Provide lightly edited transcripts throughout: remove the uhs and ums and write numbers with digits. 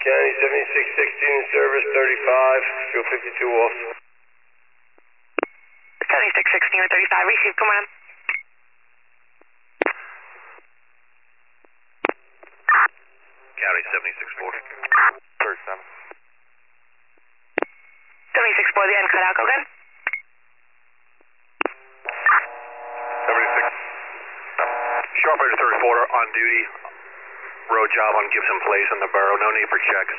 County 7616 service 35, fuel 52 off. 7616 with 35, receive, come on. County 7640. 37. 7640, the end cut out, go again. 76. Show operator 34 on duty. Road job on Gibson Place in the borough. No need for checks.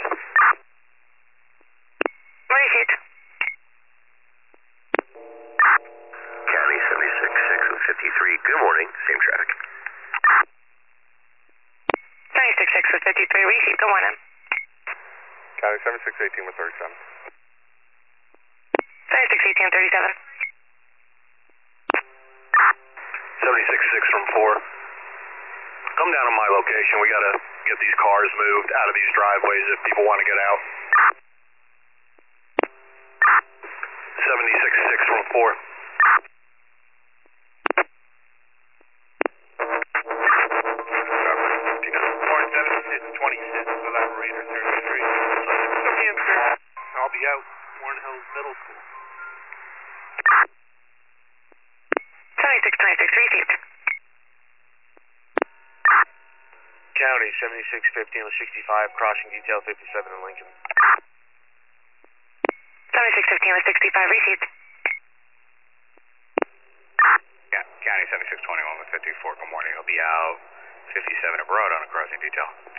Receipt. County 76-6 with 53. Good morning. Same traffic. 76-6 with 53, receipt, go on in. County 7618 with 37. 7618 37. 76-6 from 4. Come down to my location. We got to get these cars moved out of these driveways if people want to get out. 76-6 from 4. Morning, 26 with operator 33. Come in, sir. I'll be out. Warren Hills Middle School. 7626, receipt. County 7615 with 65, crossing detail 57 in Lincoln. 7615 with 65, receipt. Yeah, County 7621 with 54, good morning. He'll be out 57 abroad on a crossing detail.